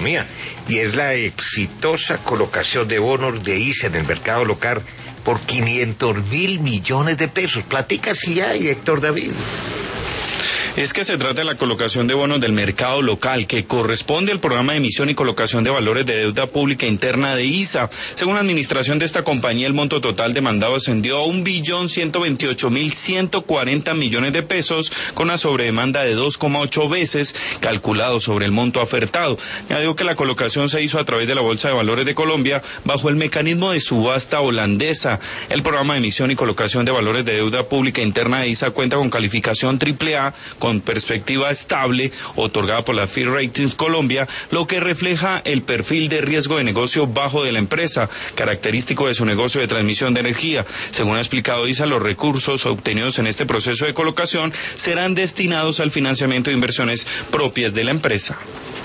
economía, y es la exitosa colocación de bonos de ISA en el mercado local por 500.000 millones de pesos. Platica si hay, Héctor David. Es que se trata de la colocación de bonos del mercado local, que corresponde al programa de emisión y colocación de valores de deuda pública interna de ISA. Según la administración de esta compañía, el monto total demandado ascendió a 1.128.140 millones de pesos, con una sobredemanda de 2,8 veces, calculado sobre el monto ofertado. Añadió que la colocación se hizo a través de la Bolsa de Valores de Colombia, bajo el mecanismo de subasta holandesa. El programa de emisión y colocación de valores de deuda pública interna de ISA cuenta con calificación AAA, con perspectiva estable, otorgada por la Fitch Ratings Colombia, lo que refleja el perfil de riesgo de negocio bajo de la empresa, característico de su negocio de transmisión de energía. Según ha explicado ISA, los recursos obtenidos en este proceso de colocación serán destinados al financiamiento de inversiones propias de la empresa.